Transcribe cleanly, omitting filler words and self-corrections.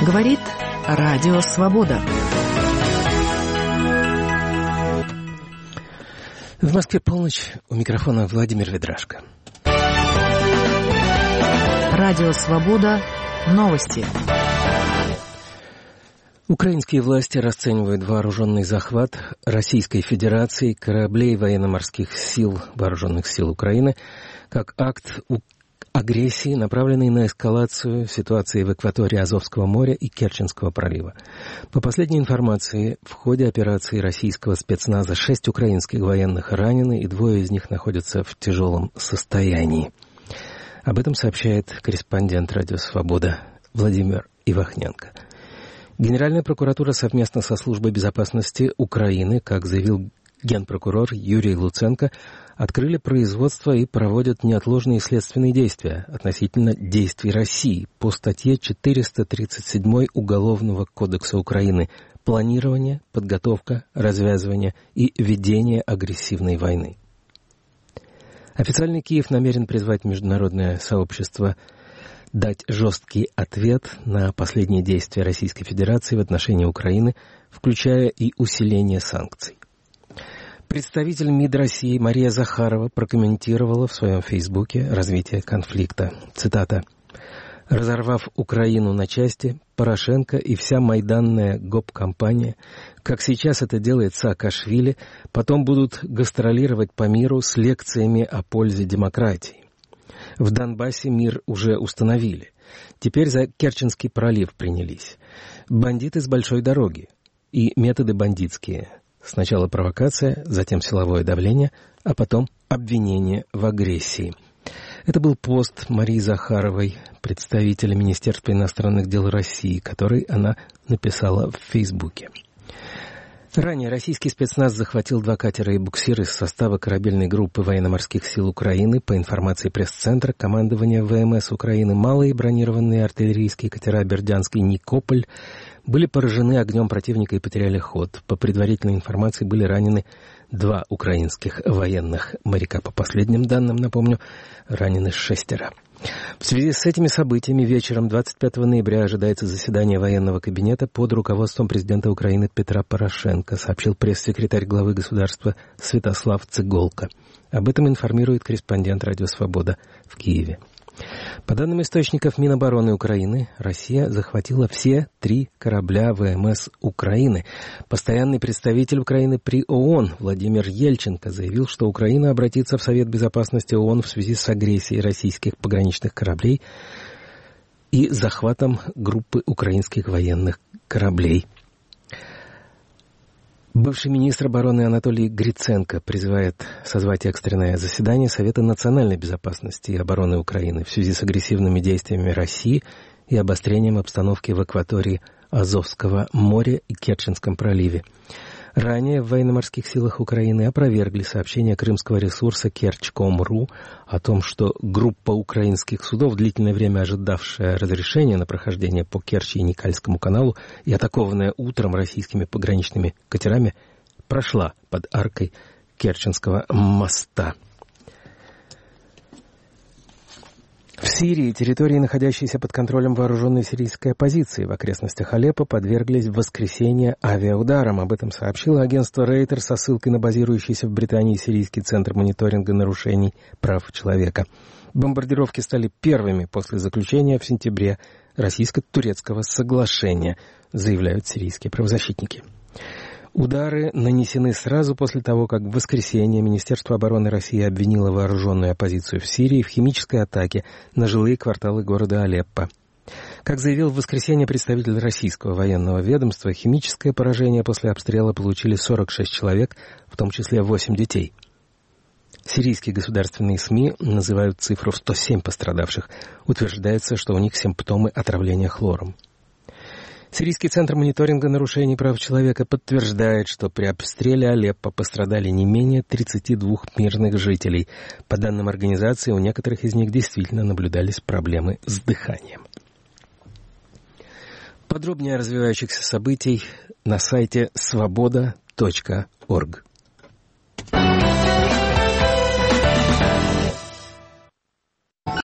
Говорит Радио Свобода. В Москве полночь. У микрофона Владимир Ведрашко. Радио Свобода. Новости. Украинские власти расценивают вооруженный захват Российской Федерации кораблей военно-морских сил Вооруженных сил Украины как акт агрессии, направленный на эскалацию ситуации в акватории Азовского моря и Керченского пролива. По последней информации, в ходе операции российского спецназа 6 украинских военных ранены, и 2 из них находятся в тяжелом состоянии. Об этом сообщает корреспондент «Радио Свобода» Владимир Ивахненко. Генеральная прокуратура совместно со Службой безопасности Украины, как заявил генпрокурор Юрий Луценко, открыли производство и проводят неотложные следственные действия относительно действий России по статье 437 Уголовного кодекса Украины «Планирование, подготовка, развязывание и ведение агрессивной войны». Официальный Киев намерен призвать международное сообщество дать жесткий ответ на последние действия Российской Федерации в отношении Украины, включая и усиление санкций. Представитель МИД России Мария Захарова прокомментировала в своем фейсбуке развитие конфликта. Цитата. «Разорвав Украину на части, Порошенко и вся майданная гоп-компания, как сейчас это делает Саакашвили, потом будут гастролировать по миру с лекциями о пользе демократии. В Донбассе мир уже установили. Теперь за Керченский пролив принялись. Бандиты с большой дороги. И методы бандитские. Сначала провокация, затем силовое давление, а потом обвинение в агрессии». Это был пост Марии Захаровой, представителя Министерства иностранных дел России, который она написала в Фейсбуке. Ранее российский спецназ захватил 2 катера и буксир из состава корабельной группы военно-морских сил Украины. По информации пресс-центра командования ВМС Украины, малые бронированные артиллерийские катера «Бердянский» и «Никополь» были поражены огнем противника и потеряли ход. По предварительной информации были ранены 2 украинских военных моряка. По последним данным, напомню, ранены 6. В связи с этими событиями вечером 25 ноября ожидается заседание военного кабинета под руководством президента Украины Петра Порошенко, сообщил пресс-секретарь главы государства Святослав Цыголка. Об этом информирует корреспондент «Радио Свобода» в Киеве. По данным источников Минобороны Украины, Россия захватила все 3 корабля ВМС Украины. Постоянный представитель Украины при ООН Владимир Ельченко заявил, что Украина обратится в Совет Безопасности ООН в связи с агрессией российских пограничных кораблей и захватом группы украинских военных кораблей. Бывший министр обороны Анатолий Гриценко призывает созвать экстренное заседание Совета национальной безопасности и обороны Украины в связи с агрессивными действиями России и обострением обстановки в акватории Азовского моря и Керченском проливе. Ранее в военно-морских силах Украины опровергли сообщение крымского ресурса Керчь.ком.ру о том, что группа украинских судов, длительное время ожидавшая разрешения на прохождение по Керчи и Никальскому каналу и атакованная утром российскими пограничными катерами, прошла под аркой Керченского моста. В Сирии территории, находящиеся под контролем вооруженной сирийской оппозиции в окрестностях Алеппо, подверглись в воскресенье авиаударам. Об этом сообщило агентство Рейтер со ссылкой на базирующийся в Британии Сирийский центр мониторинга нарушений прав человека. Бомбардировки стали первыми после заключения в сентябре российско-турецкого соглашения, заявляют сирийские правозащитники. Удары нанесены сразу после того, как в воскресенье Министерство обороны России обвинило вооруженную оппозицию в Сирии в химической атаке на жилые кварталы города Алеппо. Как заявил в воскресенье представитель российского военного ведомства, химическое поражение после обстрела получили 46 человек, в том числе 8 детей. Сирийские государственные СМИ называют цифру в 107 пострадавших. Утверждается, что у них симптомы отравления хлором. Сирийский центр мониторинга нарушений прав человека подтверждает, что при обстреле Алеппо пострадали не менее 32 мирных жителей. По данным организации, у некоторых из них действительно наблюдались проблемы с дыханием. Подробнее о развивающихся событиях на сайте svoboda.org.